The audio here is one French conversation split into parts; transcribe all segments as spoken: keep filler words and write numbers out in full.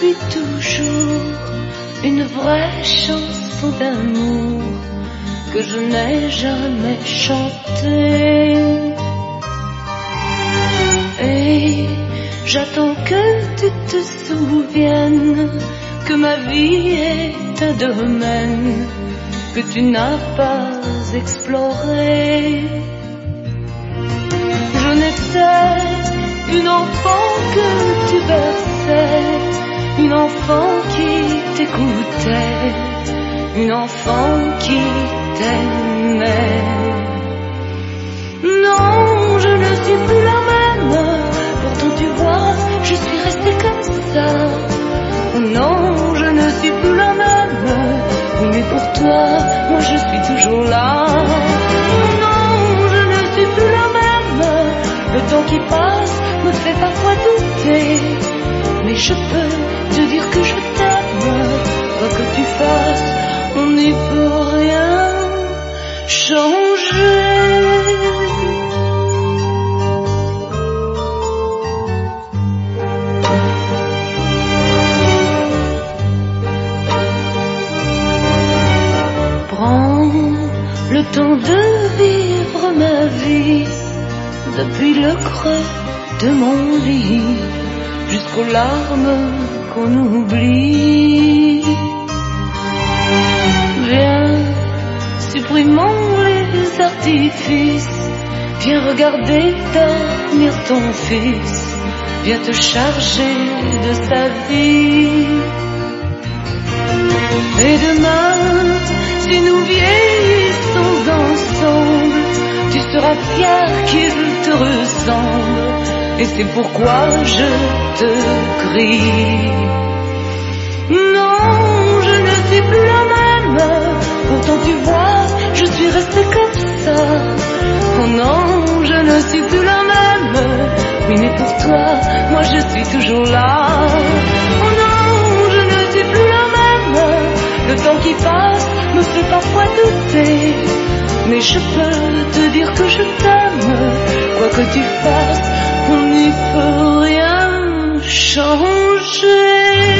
depuis toujours une vraie chanson d'amour que je n'ai jamais chantée. Et j'attends que tu te souviennes que ma vie est un domaine que tu n'as pas exploré. Je n'étais une enfant que tu berçais, une enfant qui t'écoutait, une enfant qui t'aimait. Non, je ne suis plus la même, pourtant tu vois, je suis restée comme ça. Non, je ne suis plus la même, oui, mais pour toi, moi je suis toujours là. Non, je ne suis plus la même, le temps qui passe me fait parfois douter, mais je peux te dire que je t'aime, quoi que tu fasses, on n'y peut rien changer. Le temps de vivre ma vie, depuis le creux de mon lit jusqu'aux larmes qu'on oublie. Viens, supprimons les artifices, viens regarder dormir ton fils, viens te charger de sa vie. Et demain, si nous vieillissons ensemble, tu seras fier qu'il te ressemble, et c'est pourquoi je te crie. Non, je ne suis plus la même, pourtant tu vois, je suis restée comme ça. Oh non, je ne suis plus la même, oui mais pour toi, moi je suis toujours là. Oh non, je ne suis plus la même, le temps qui passe me fait parfois douter, mais je peux te dire que je t'aime, quoi que tu fasses, on n'y peut rien changer.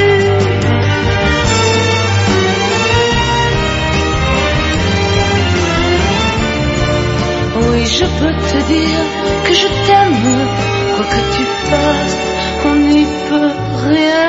Oui, je peux te dire que je t'aime, quoi que tu fasses, on n'y peut rien